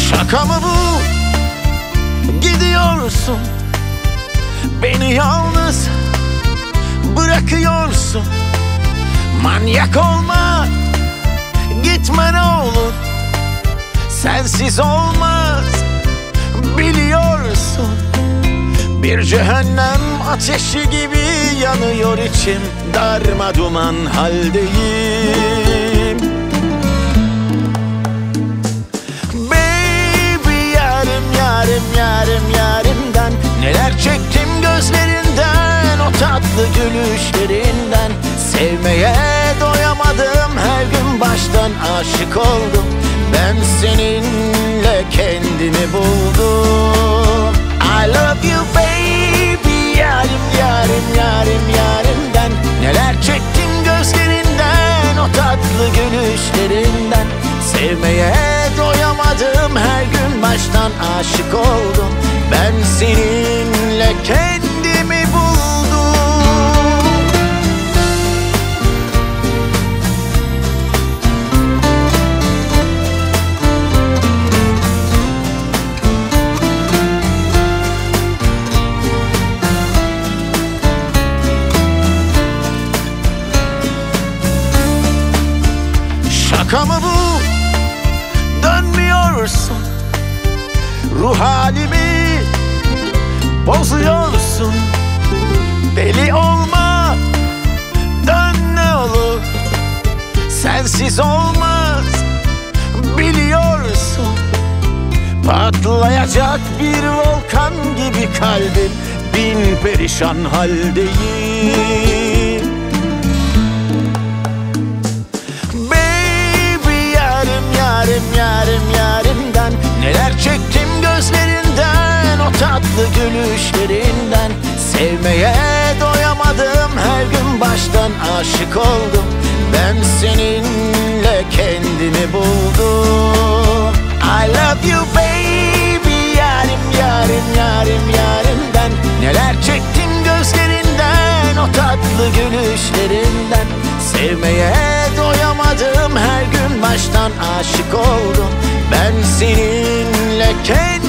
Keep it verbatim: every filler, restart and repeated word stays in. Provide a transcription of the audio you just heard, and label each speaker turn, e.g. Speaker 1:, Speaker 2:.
Speaker 1: Şaka mı bu? Gidiyorsun, beni yalnız bırakıyorsun. Manyak olma, gitme ne olur. Sensiz olmaz, biliyorsun. Bir cehennem ateşi gibi yanıyor içim. Darma duman haldeyim. Baby yarim yarim yarim yarimden neler çektim gözlerinden, o tatlı gülüşlerinden. Sevmeye doyamadım, her gün baştan aşık oldum. Ben seninle kendimi buldum. I love you baby, yarim yarim yarim yarimden neler çektim gözlerinden, o tatlı gülüşlerinden. Sevmeye doyamadım, her gün baştan aşık oldum. Ben seninle kendimi buldum. Şaka mı bu? Dönmüyorsun, ruh halimi bozuyorsun. Deli olma, dön ne olur. Sensiz olmaz, biliyorsun. Patlayacak bir volkan gibi kalbim, bin perişan haldeyim. Yarim yarim yarimden neler çektim gözlerinden, o tatlı gülüşlerinden. Sevmeye doyamadım, her gün baştan aşık oldum. Ben seninle kendimi buldum. I love you baby, yarim yarim yarim yarimden neler çektim gözlerinden, o tatlı gülüşlerinden. Sevmeye doyamadım, her gün baştan aşık oldum. Ben seninle kendim